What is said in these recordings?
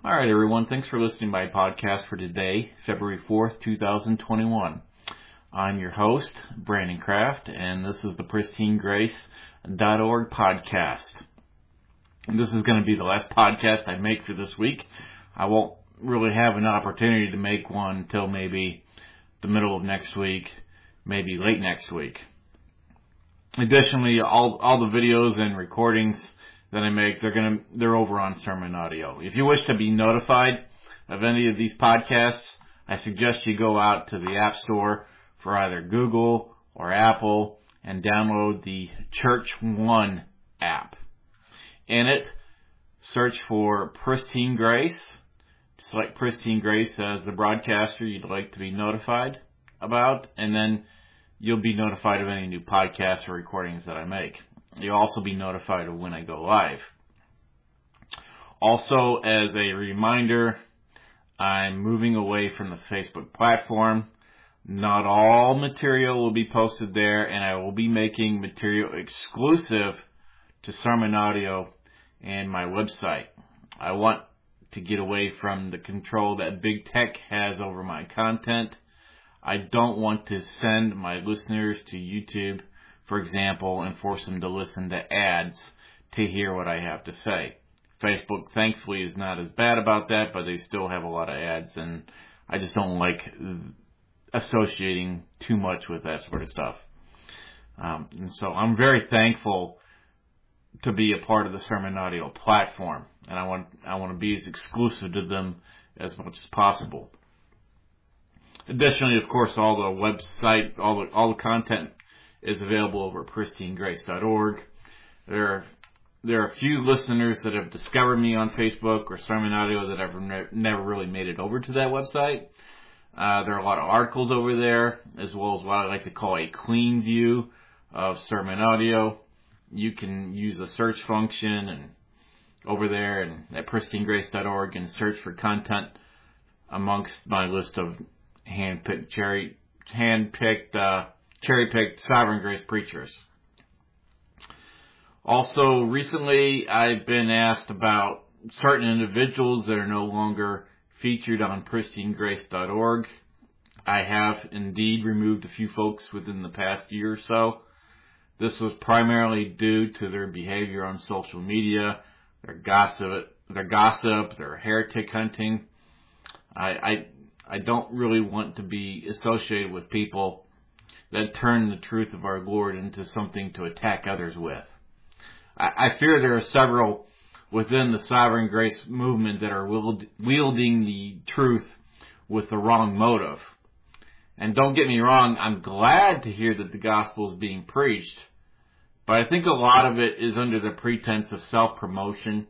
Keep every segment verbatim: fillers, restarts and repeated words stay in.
All right, everyone. Thanks for listening to my podcast for today, February fourth, twenty twenty-one. I'm your host, Brandon Kraft, and this is the Pristine Grace dot org podcast. And this is going to be the last podcast I make for this week. I won't really have an opportunity to make one until maybe the middle of next week, maybe late next week. Additionally, all all the videos and recordings that I make, they're gonna they're over on Sermon Audio. If you wish to be notified of any of these podcasts, I suggest you go out to the App Store for either Google or Apple and download the Church One app. In it, search for Pristine Grace. Select Pristine Grace as the broadcaster you'd like to be notified about, and then you'll be notified of any new podcasts or recordings that I make. You'll also be notified of when I go live. Also, as a reminder, I'm moving away from the Facebook platform. Not all material will be posted there, and I will be making material exclusive to Sermon Audio and my website. I want to get away from the control that big tech has over my content. I don't want to send my listeners to YouTube, for example, and force them to listen to ads to hear what I have to say. Facebook, thankfully, is not as bad about that, but they still have a lot of ads, and I just don't like associating too much with that sort of stuff. Um, and so I'm very thankful to be a part of the Sermon Audio platform, and I want I want to be as exclusive to them as much as possible. Additionally, of course, all the website, all the all the content is available over at Pristine Grace dot org. There are, there are a few listeners that have discovered me on Facebook or Sermon Audio that have ne- never really made it over to that website. Uh, there are a lot of articles over there, as well as what I like to call a clean view of Sermon Audio. You can use the search function and over there and at Pristine Grace dot org and search for content amongst my list of hand-picked, cherry, hand-picked, uh, cherry-picked Sovereign Grace preachers. Also, recently I've been asked about certain individuals that are no longer featured on Pristine Grace dot org. I have indeed removed a few folks within the past year or so. This was primarily due to their behavior on social media, their gossip, their gossip, their heretic hunting. I, I, I don't really want to be associated with people that turn the truth of our Lord into something to attack others with. I, I fear there are several within the Sovereign Grace movement that are wield, wielding the truth with the wrong motive. And don't get me wrong, I'm glad to hear that the gospel is being preached, but I think a lot of it is under the pretense of self-promotion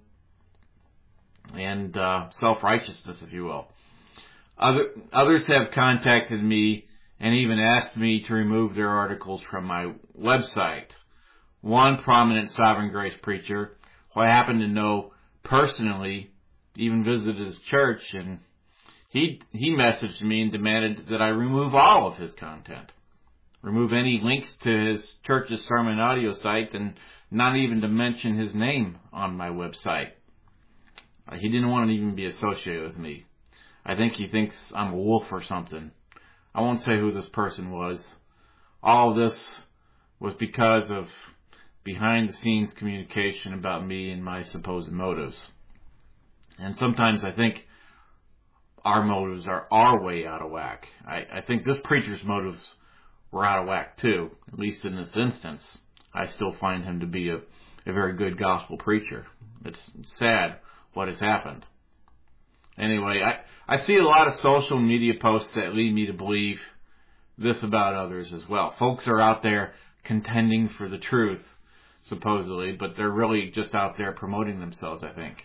and uh, self-righteousness, if you will. Other, others have contacted me and even asked me to remove their articles from my website. One prominent Sovereign Grace preacher, who I happen to know personally, even visited his church, and he he messaged me and demanded that I remove all of his content. Remove any links to his church's Sermon Audio site, and not even to mention his name on my website. Uh, he didn't want to even be associated with me. I think he thinks I'm a wolf or something. I won't say who this person was. All of this was because of behind-the-scenes communication about me and my supposed motives. And sometimes I think our motives are, are way out of whack. I, I think this preacher's motives were out of whack too, at least in this instance. I still find him to be a, a very good gospel preacher. It's sad what has happened. Anyway, I, I see a lot of social media posts that lead me to believe this about others as well. Folks are out there contending for the truth, supposedly, but they're really just out there promoting themselves, I think.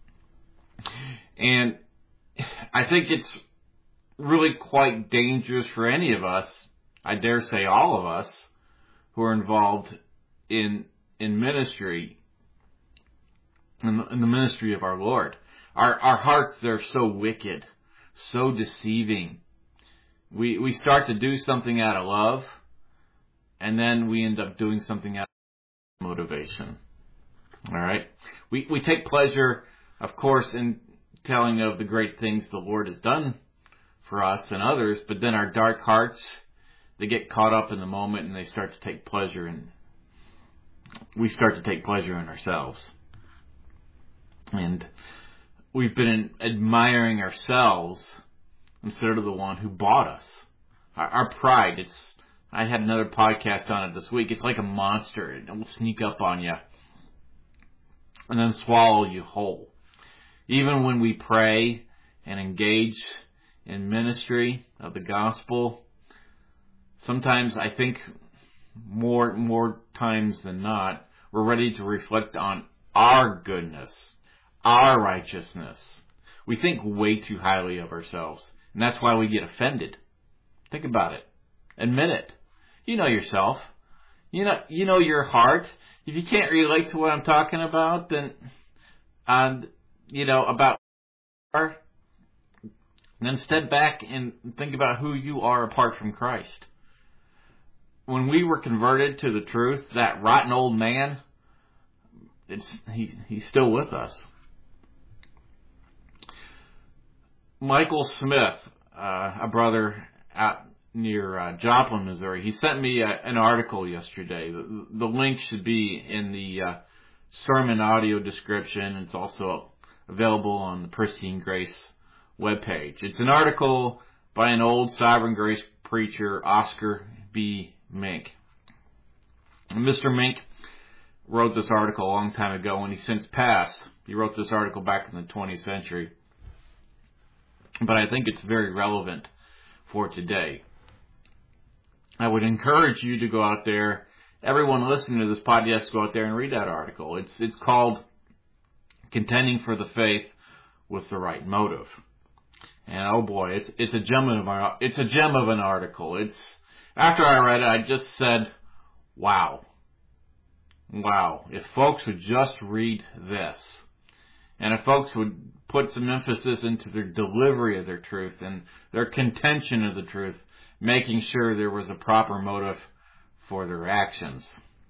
And I think it's really quite dangerous for any of us, I dare say all of us, who are involved in in ministry, in the, in the ministry of our Lord. Our our hearts, they're so wicked, so deceiving. We we start to do something out of love, and then we end up doing something out of motivation. All right? We we take pleasure, of course, in telling of the great things the Lord has done for us and others, but then our dark hearts, they get caught up in the moment and they start to take pleasure in, we start to take pleasure in ourselves. And we've been admiring ourselves instead of the one who bought us. Our, our pride, it's, I had another podcast on it this week. It's like a monster. It will sneak up on you and then swallow you whole. Even when we pray and engage in ministry of the gospel, sometimes I think more, more times than not, we're ready to reflect on our goodness, our righteousness. We think way too highly of ourselves, and that's why we get offended. Think about it. Admit it. You know yourself. You know, you know your heart. If you can't relate to what I'm talking about, then, um, you know, about, then step back and think about who you are apart from Christ. When we were converted to the truth, that rotten old man, it's he he's still with us. Michael Smith, uh, a brother out near uh, Joplin, Missouri, he sent me a, an article yesterday. The, the link should be in the uh, sermon audio description. It's also available on the Pristine Grace webpage. It's an article by an old Sovereign Grace preacher, Oscar B. Mink. And Mister Mink wrote this article a long time ago, and he since passed. He wrote this article back in the twentieth century. But I think it's very relevant for today. I would encourage you to go out there, everyone listening to this podcast, go out there and read that article. It's it's called Contending for the Faith with the Right Motive. And oh boy, it's it's a gem of an it's a gem of an article. It's after I read it, I just said, "Wow, wow! If folks would just read this, and if folks would put some emphasis into their delivery of their truth and their contention of the truth, making sure there was a proper motive for their actions."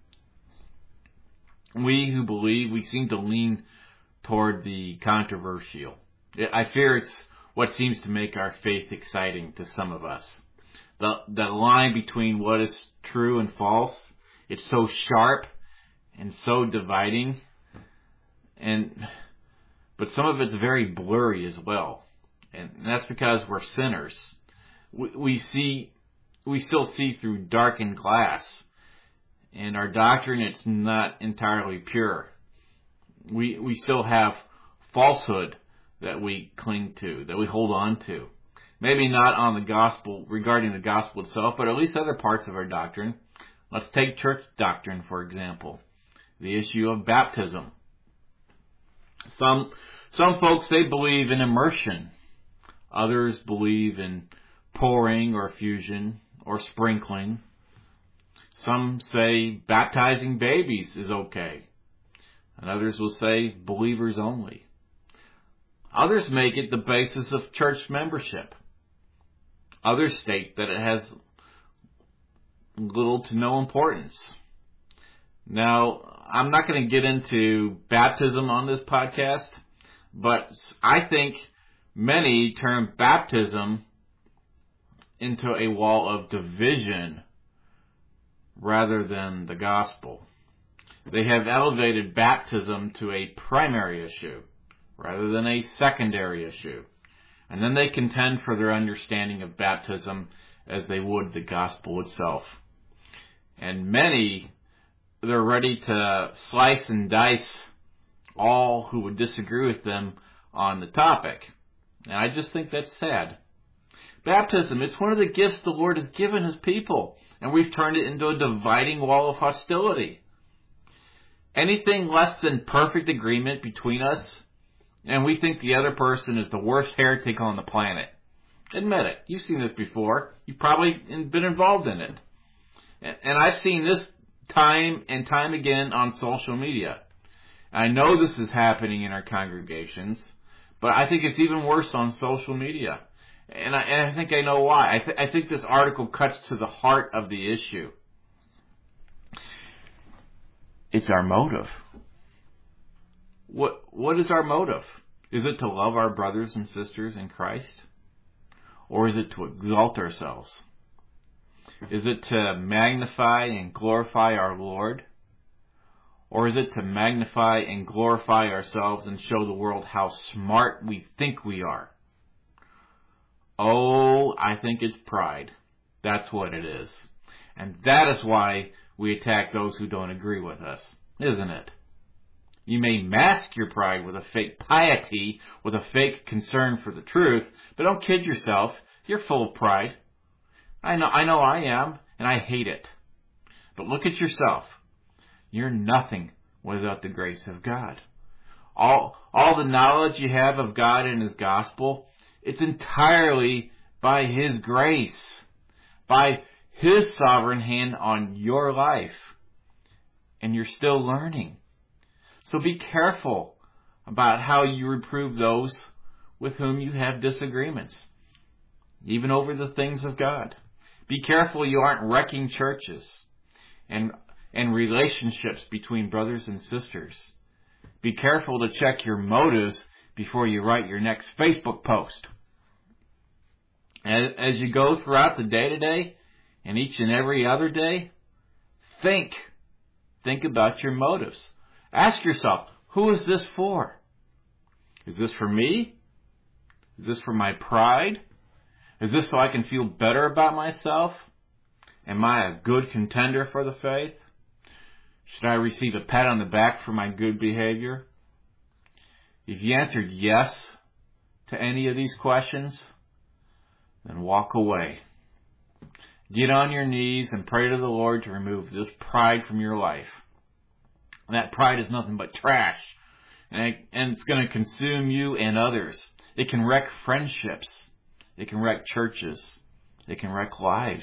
We who believe, we seem to lean toward the controversial. I fear it's what seems to make our faith exciting to some of us. The, the line between what is true and false, it's so sharp and so dividing. And, but some of it's very blurry as well. And that's because we're sinners. We, we see, we still see through darkened glass. And our doctrine, it's not entirely pure. We, we still have falsehood that we cling to, that we hold on to. Maybe not on the gospel, regarding the gospel itself, but at least other parts of our doctrine. Let's take church doctrine, for example. The issue of baptism. Some, some folks, they believe in immersion. Others believe in pouring or fusion or sprinkling. Some say baptizing babies is okay. And others will say believers only. Others make it the basis of church membership. Others state that it has little to no importance. Now, I'm not going to get into baptism on this podcast, but I think many turn baptism into a wall of division rather than the gospel. They have elevated baptism to a primary issue rather than a secondary issue. And then they contend for their understanding of baptism as they would the gospel itself. And many, they're ready to slice and dice all who would disagree with them on the topic. And I just think that's sad. Baptism, it's one of the gifts the Lord has given His people, and we've turned it into a dividing wall of hostility. Anything less than perfect agreement between us, and we think the other person is the worst heretic on the planet. Admit it. You've seen this before. You've probably been involved in it. And I've seen this time and time again on social media. I know this is happening in our congregations, but I think it's even worse on social media. And I, and I think I know why. I, th- I think this article cuts to the heart of the issue. It's our motive. What What is our motive? Is it to love our brothers and sisters in Christ? Or is it to exalt ourselves? Is it to magnify and glorify our Lord? Or is it to magnify and glorify ourselves and show the world how smart we think we are? Oh, I think it's pride. That's what it is. And that is why we attack those who don't agree with us, isn't it? You may mask your pride with a fake piety, with a fake concern for the truth, but don't kid yourself. You're full of pride. I know, I know I am, and I hate it. But look at yourself. You're nothing without the grace of God. All, all the knowledge you have of God and His gospel, it's entirely by His grace, by His sovereign hand on your life. And you're still learning. So be careful about how you reprove those with whom you have disagreements, even over the things of God. Be careful you aren't wrecking churches and and relationships between brothers and sisters. Be careful to check your motives before you write your next Facebook post. As, as you go throughout the day today and each and every other day, think. Think about your motives. Ask yourself, who is this for? Is this for me? Is this for my pride? Is this so I can feel better about myself? Am I a good contender for the faith? Should I receive a pat on the back for my good behavior? If you answered yes to any of these questions, then walk away. Get on your knees and pray to the Lord to remove this pride from your life. And that pride is nothing but trash. And, it, and it's going to consume you and others. It can wreck friendships. It can wreck churches. It can wreck lives.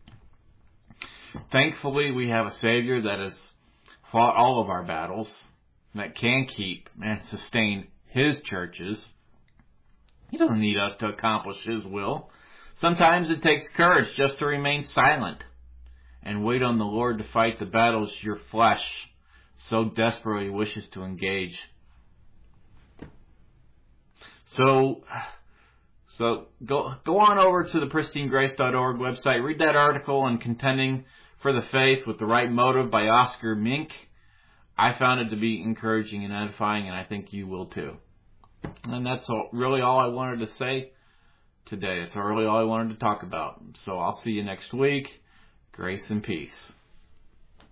Thankfully, we have a Savior that has fought all of our battles, that can keep and sustain His churches. He doesn't need us to accomplish His will. Sometimes it takes courage just to remain silent and wait on the Lord to fight the battles your flesh so desperately wishes to engage. So, so go go on over to the pristine grace dot org website. Read that article on contending for the faith with the right motive by Oscar Mink. I found it to be encouraging and edifying, and I think you will too. And that's all, really all I wanted to say today. It's really all I wanted to talk about. So I'll see you next week. Grace and peace.